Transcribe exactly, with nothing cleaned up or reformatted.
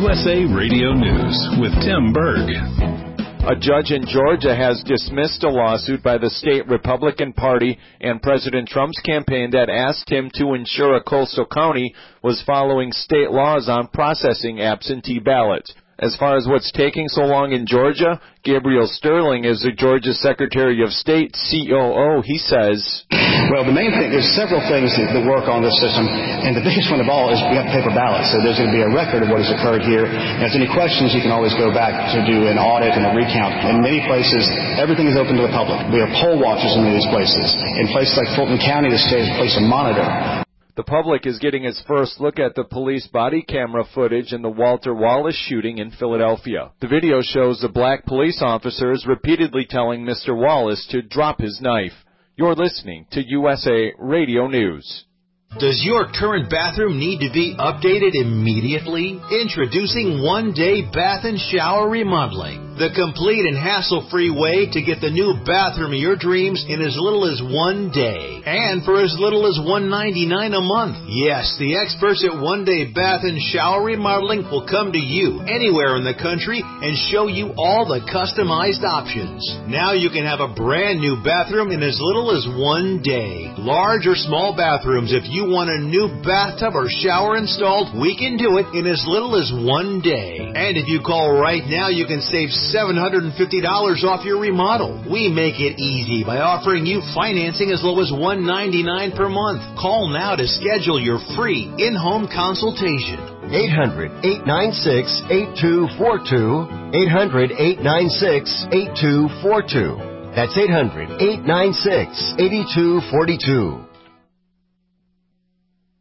S A Radio News with Tim Berg. A judge in Georgia has dismissed a lawsuit by the state Republican Party and President Trump's campaign that asked him to ensure a coastal county was following state laws on processing absentee ballots. As far as what's taking so long in Georgia, Gabriel Sterling is the Georgia Secretary of State, C O O. He says, well, the main thing, there's several things that, that work on this system, and the biggest one of all is we have paper ballots, so there's going to be a record of what has occurred here. And if there's any questions, you can always go back to do an audit and a recount. In many places, everything is open to the public. We have poll watchers in many of these places. In places like Fulton County, the state has placed a monitor. The public is getting its first look at the police body camera footage in the Walter Wallace shooting in Philadelphia. The video shows the black police officers repeatedly telling Mister Wallace to drop his knife. You're listening to U S A Radio News. Does your current bathroom need to be updated immediately? Introducing One Day Bath and Shower Remodeling, the complete and hassle-free way to get the new bathroom of your dreams in as little as one day, and for as little as one hundred ninety-nine dollars a month. Yes, the experts at One Day Bath and Shower Remodeling will come to you anywhere in the country and show you all the customized options. Now you can have a brand new bathroom in as little as one day. Large or small bathrooms, if you want a new bathtub or shower installed, we can do it in as little as one day. And if you call right now, you can save seven hundred fifty dollars off your remodel. We make it easy by offering you financing as low as one hundred ninety-nine dollars per month. Call now to schedule your free in-home consultation. eight hundred, eight nine six, eight two four two. eight hundred, eight nine six, eight two four two. That's eight hundred, eight nine six, eight two four two.